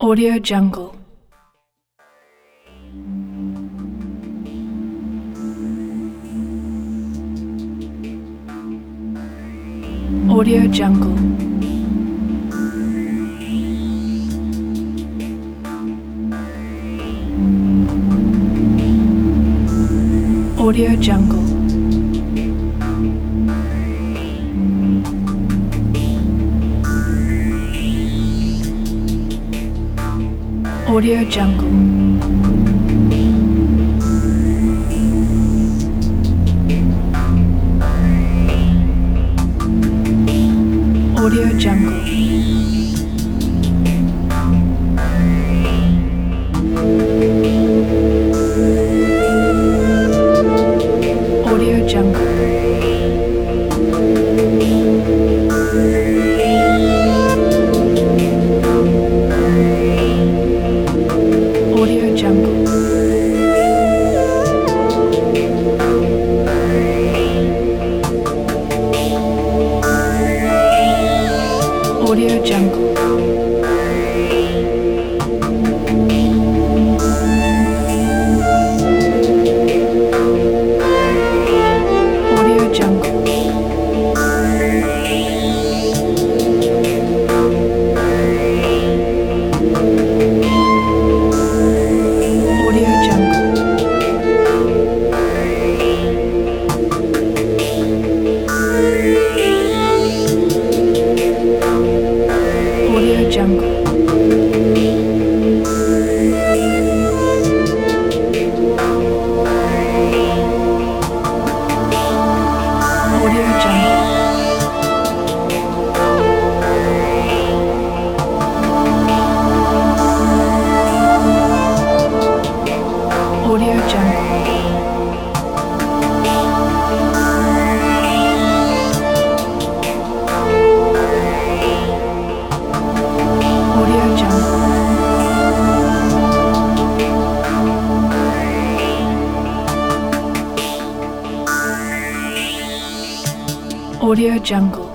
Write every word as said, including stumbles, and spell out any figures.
Audio Jungle. Audio Jungle. Audio Jungle. Audio Jungle. Audio Jungle. Audio Jungle. Audio Jungle. Audio Jungle. Audio Jungle. Audio Jungle. Audio Jungle. Audio Jungle. Audio Jungle. Audio Jungle.